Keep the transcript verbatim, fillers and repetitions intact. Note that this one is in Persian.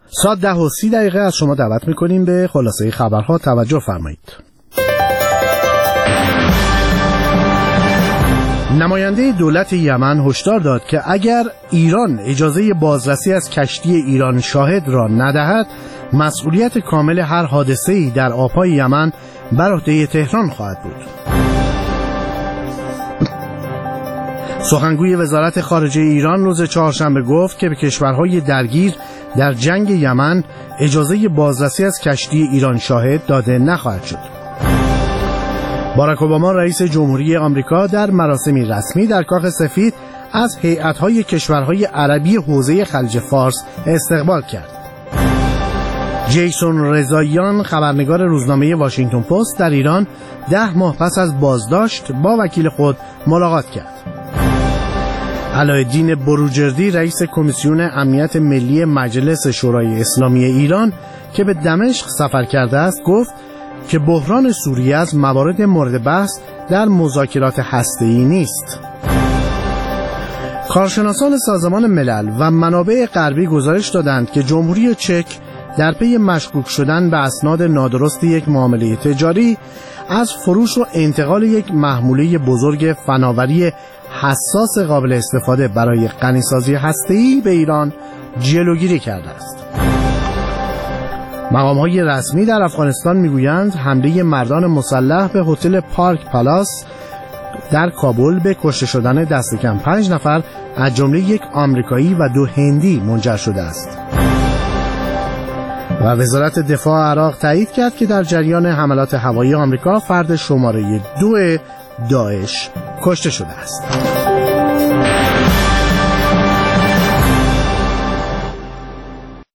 ساعت ده و سی دقیقه از شما دعوت میکنیم به خلاصه خبرها توجه فرمایید. نماینده دولت یمن هشدار داد که اگر ایران اجازه بازرسی از کشتی ایران شاهد را ندهد، مسئولیت کامل هر حادثه‌ای در آب‌های یمن بر عهده تهران خواهد بود. سخنگوی وزارت خارجه ایران روز چهارشنبه گفت که به کشورهای درگیر در جنگ یمن اجازه بازرسی از کشتی ایران شاهد داده نخواهد شد. باراک اوباما رئیس جمهوری آمریکا در مراسمی رسمی در کاخ سفید از هیئت‌های کشورهای عربی حوزه خلیج فارس استقبال کرد. جیسون رضاییان خبرنگار روزنامه واشنگتن پست در ایران ده ماه پس از بازداشت با وکیل خود ملاقات کرد. علایالدین بروجردی رئیس کمیسیون امنیت ملی مجلس شورای اسلامی ایران که به دمشق سفر کرده است گفت که بحران سوریه از موارد مورد بحث در مذاکرات هسته‌ای نیست. کارشناسان سازمان ملل و منابع غربی گزارش دادند که جمهوری چک در پی مشکوک شدن به اسناد نادرست یک معامله تجاری از فروش و انتقال یک محموله بزرگ فناوری حساس قابل استفاده برای غنیسازی هسته‌ای به ایران جلوگیری کرده است. مقام‌های رسمی در افغانستان میگویند حمله مردان مسلح به هتل پارک پالاس در کابل به کشته شدن دست کم پنج نفر از جمله یک آمریکایی و دو هندی منجر شده است. و وزارت دفاع عراق تایید کرد که در جریان حملات هوایی آمریکا فرد شماره دو داعش کشته شده است.